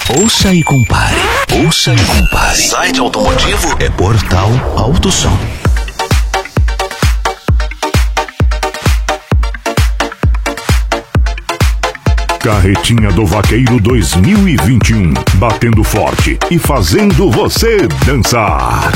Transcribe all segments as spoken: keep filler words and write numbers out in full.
Ouça e compare. Ouça e compare. Site automotivo é Portal AutoSom. Carretinha do Vaqueiro dois mil e vinte e um, batendo forte e fazendo você dançar.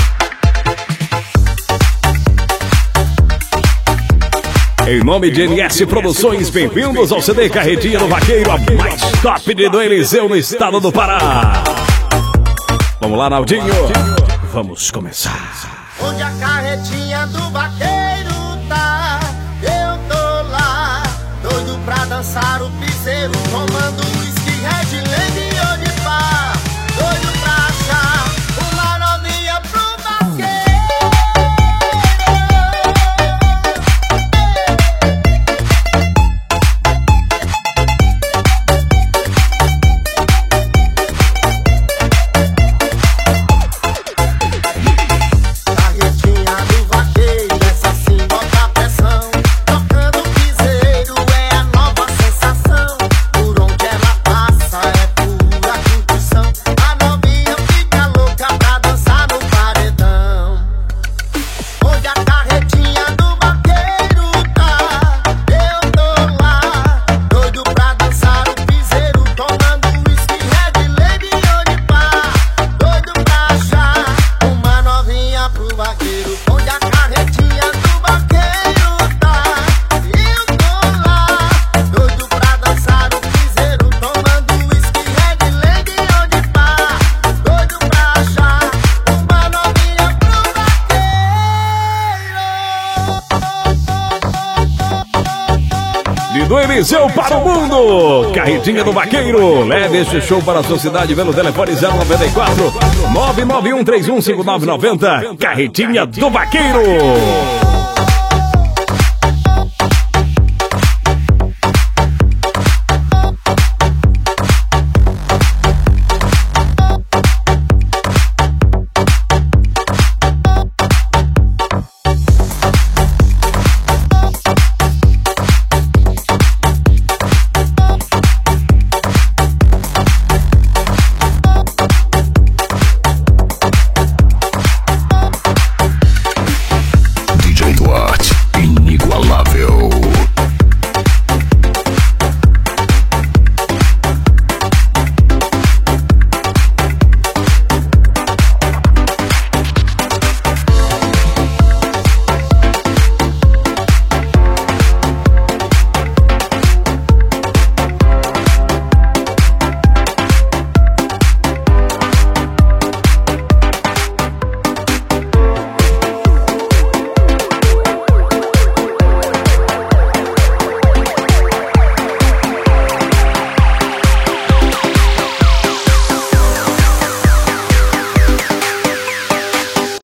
Em nome de N S Produções, bem-vindos ao C D Carretinha do Vaqueiro, a mais top de do Eliseu no estado do Pará. Vamos lá, Naldinho, vamos começar. Onde a carretinha do vaqueiro tá, eu tô lá, doido pra dançar o piseiro, tomando whisky, red, lady ou de pá, doido pra achar uma novinha pro vaqueiro. Do Eliseu para o mundo, Carretinha do Vaqueiro. Leve este show para a sua cidade pelo telefone zero nove quatro, nove nove um três um cinco nove nove zero. Carretinha do Vaqueiro.